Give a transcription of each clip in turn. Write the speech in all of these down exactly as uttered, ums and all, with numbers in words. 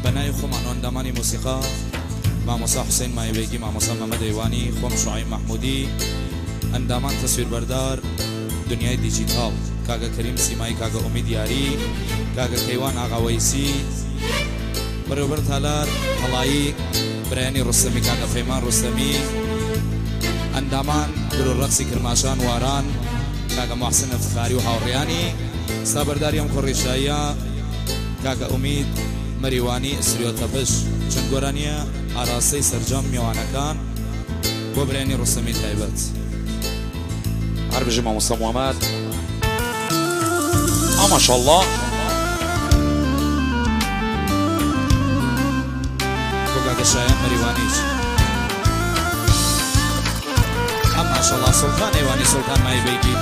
بنای خۆمان ئەندامانی موسیقا مامۆسا حوسێن مایەبێگی مامۆسا مەمەد ئەیوانی خۆم شوعیب محمودی ئەندامان تەسویربەردار دنیای دیجیتال کاگە کەریم سیمایی کاگە ئومید یاری کاگە کەیوان ئاغاوەیسی بەڕێوەبەر تالار هەڵایی برایانی ڕوستەمی کاگە فەیمان ڕوستەمی ئەندامان گرو ڕەقسی کرماشان واران کاگە محسن ئەفتخاری و هاوڕێیانی ستا بەرداری ئەم کۆڕیشاییە کاگە ئومید مەریوانی ئسریۆتە بش چەند گۆرانیە ئاراستەی سەرجەم میوانەکان بۆ برایانی ڕوستەمی تایبەت هەر بژێ مامۆستا موحەمەد ئا ماشەڵڵا بۆ کاگە شایان مەریوانیش ئا ماشەڵڵا سوڵتان ئەیوانی سوڵتان مایەبێگی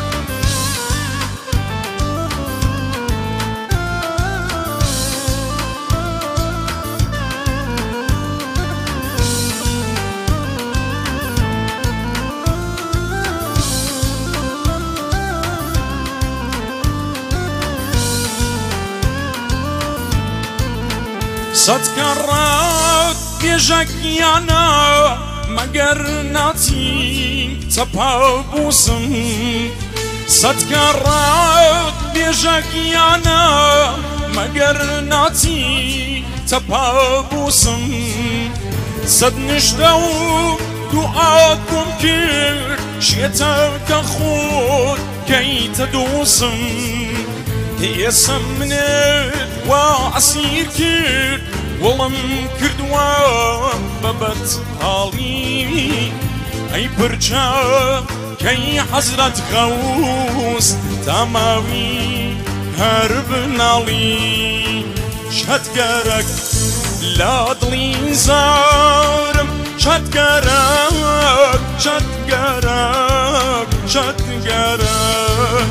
سەد کەڕەت پێشەکیانە مەگەر ناچین چەپە بووسم سەد کەڕەت پێشەکیانە مەگەر ناچین چەپە بووسم سەد نیشتە و دوعاتم کرد شێتەکە خۆت کەیتە دۆسم هێسە منت وا عەسیر کرد وەڵم کردووە بەبەت هاڵی ئەی پرچە کەی حەزرەت غەوس تاماوی هەر بناڵی شەتگەرەک لە دڵی زارم شەتگەرەک شەتگەرەک شەتگەرەک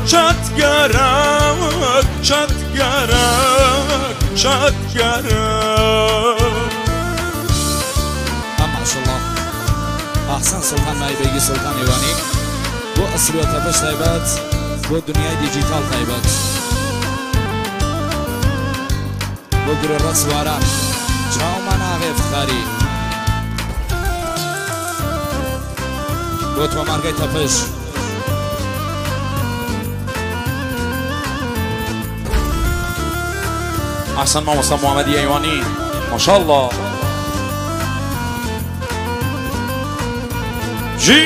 شەتگەرەک شەتگەرەک شەتگەرەک ئا ماشەڵڵا ئاحسان سوڵتان مایەبێگی سوڵتان ئەیوانی بۆ ئەسریۆتە بەش تایبەت بۆ دنیای دیجیتال تایبەت بۆ گرۆ ڕەقس واران چاومان ئاغێ ئەفتخاری بۆ تۆمارگەی تەپش ئەحسەن مامۆستا موحەمەدی ئەیوانی ماشەڵڵا ژی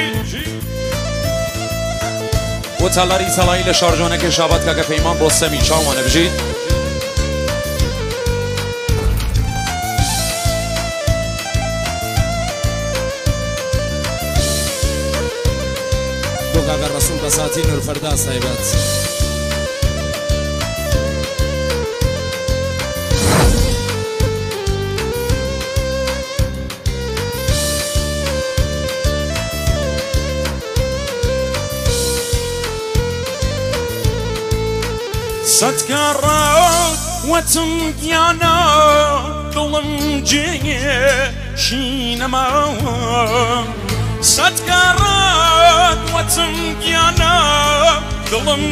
بۆ تالاری سەڵایی لە شارژۆنەکەی شابەت کاکە پەیمان بۆ سەمی چاوانە بژیت بۆ کاگە ڕەسوڵ بەساتی نورفەرداس تایبەت سەد کەڕەت وەتم گیانە دڵم جێشینەماوە سەد کەڕەت وەتم گیانە دڵم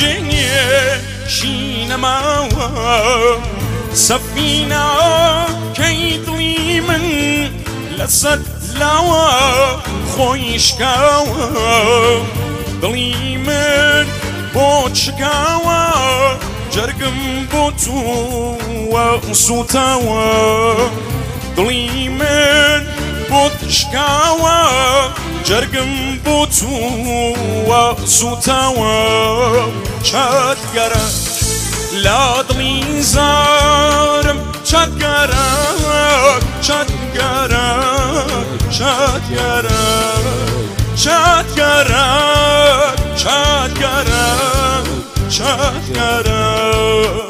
جێشینەماوە سەفینە کەی دڵی من لەسەد لاوە خۆی شکاوە دڵی من بۆ چکاوە جەرگم بۆ تووە سوتاوە دڵی من بۆ تشکاوە جەرگم بۆ تووە سوتاوە چەتگەرەک لە دڵی زارم چەتگەرەک چەتگەرەک چەتگەرەک چەتگەرەک چەتگەرەک چەتگەرەک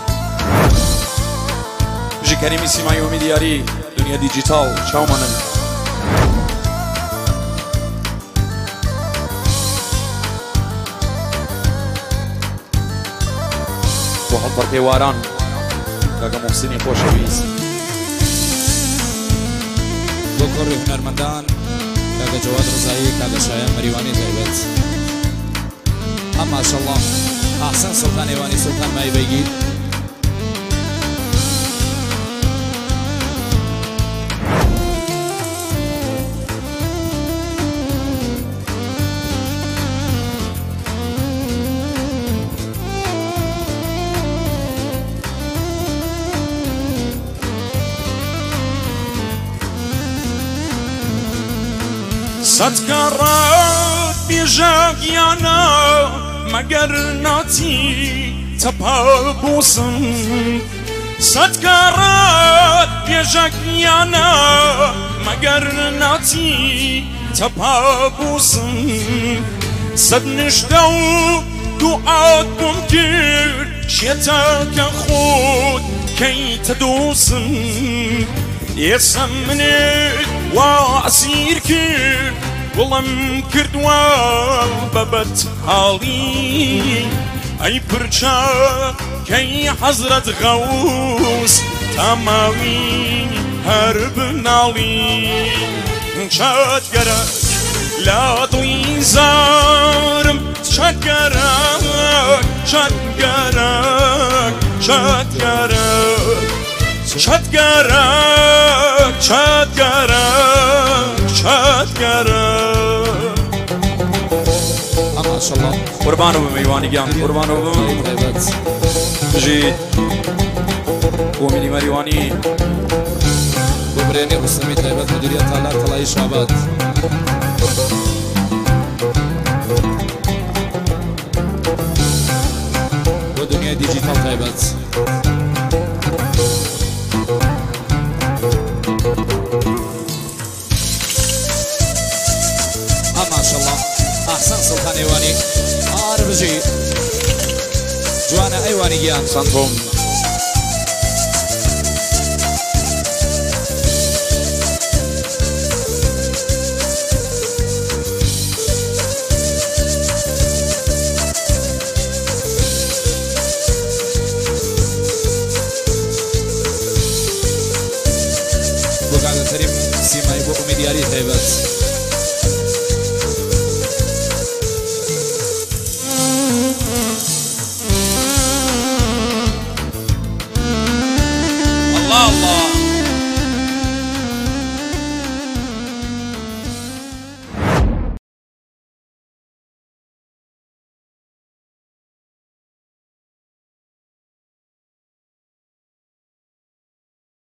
بژی کەریمی سیمایی ئومید یاری دنیا دیجیتال چاومانن بۆ هەڵپەر پێواران کاگە موحسینی خۆشەویست بۆ کۆڕی هونەرمەندان کاگە جەواد ڕزایی کاگە شایان مەریوانی تایبەت ئا ماشەڵڵا ئاحسان سوڵتان ئەیوانی سوڵتان مایەبێگی ستکارات بیژگیانا مگر ناتی تپا بوسم ستکارات بیژگیانا مگر ناتی تپا بوسم صد نشته و دعات ممکن شیطان خود کی تدوسم يسمني وعسير كير والله مكرد وببت حالي اي برشا كي حضرة غوص تمامي هرب نالي شاد قرك لا طوي زارم شاد قرك شاد قرك شاد قرك شاد قرك شاد قرك شاد قرك ما شاء الله قربانو بميواني جان قربانو بم هيبت جي ومني مريواني ببريني رسمي هيبت مديرية طلال طلعي شعبات ودنيا ديجيتال هيبت ما شاء الله احسن سلطان ايواني عارف جي جوانا ايواني جيان سانتوم بقى كريم سيما يبقى ميدياري هيبت